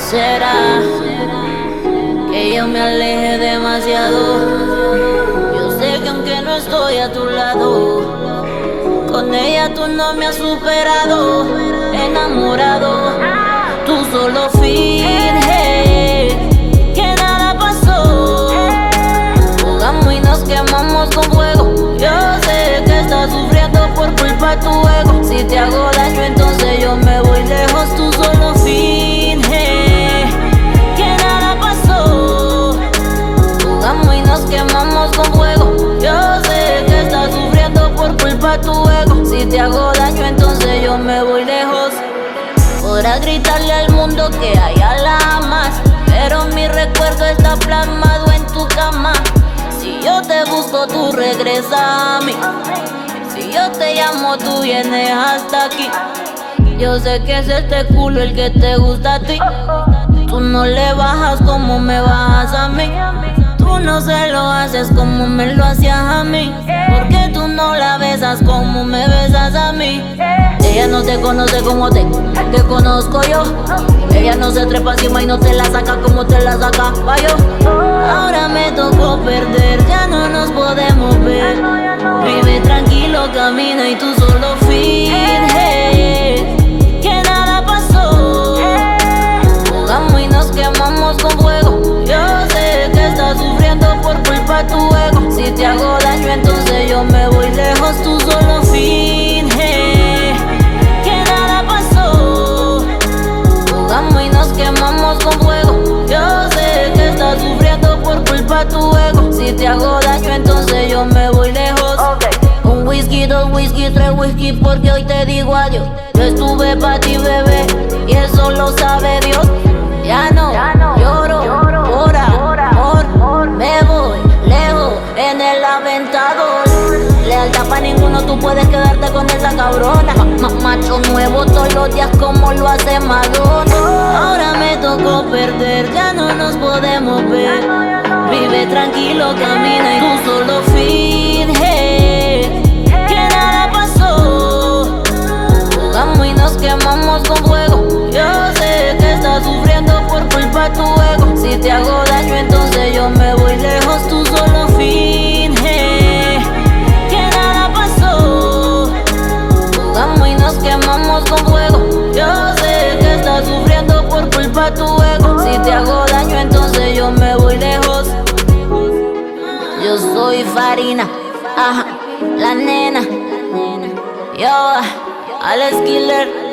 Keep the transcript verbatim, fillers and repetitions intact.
será que yo me aleje demasiado? Yo sé que aunque no estoy a tu lado, con ella tú no me has superado. Enamorado, tú solo finges que nada pasó. Jugamos y nos quemamos con fuego. Yo sé que estás sufriendo por culpa de tu ego. Si te hago daño entonces yo me voy lejos. Tú solo finges que nada pasó. Jugamos y nos quemamos con fuego. Yo sé que estás sufriendo por culpa de tu ego. Si te hago daño entonces yo me voy lejos. Podrás gritarle al mundo que a ella la amas, pero mi recuerdo está plasmado en tu cama. Si yo te busco tú regresas a mí. Si yo te llamo tú vienes hasta aquí. Yo sé que es este culo el que te gusta a ti. Tú no le bajas como me bajas a mí. Tú no se lo haces como me lo hacías a mí. Porque tú no la besas como me besas a mí. Ella no te conoce como te, te conozco yo. Ella no se trepa encima y no te la saca como te la saca yo. Ahora me tocó perder, ya no nos podemos ver. Vive tranquilo, camina y tú solo finges que nada pasó. Jugamos y nos quemamos con fuego. Yo sé que estás sufriendo por culpa de tu ego. Si te hago daño entonces yo me voy lejos. Tú solo finges que nada pasó. Jugamos y nos quemamos con fuego. Yo sé que estás sufriendo por culpa de tu ego. Si te hago daño entonces yo me voy lejos. Okay. Un whisky, dos whisky, tres whisky porque hoy te digo adiós. Yo estuve pa' ti bebé y eso lo sabe Dios. Ya no, Ya no lloro, lloro por amor, amor. me voy lejos en el aventador. Lealtad pa' ninguno, tú puedes quedarte con esa cabrona. Ma ma macho nuevo todos los días como lo hace Madonna. Ahora me tocó perder, ya no nos podemos ver. Vive tranquilo, camina y tú solo finges que nada pasó. Jugamos y nos quemamos con fuego. Yo sé que estás sufriendo por culpa de tu ego. Si te hago daño entonces yo me voy lejos. Tú solo finges que nada pasó. Jugamos y nos quemamos con fuego. Yo sé que estás sufriendo por culpa de tu ego. Si te hago daño entonces yo me voy lejos. Yo soy Farina, ajá, la nena. Yo, Alex Killer.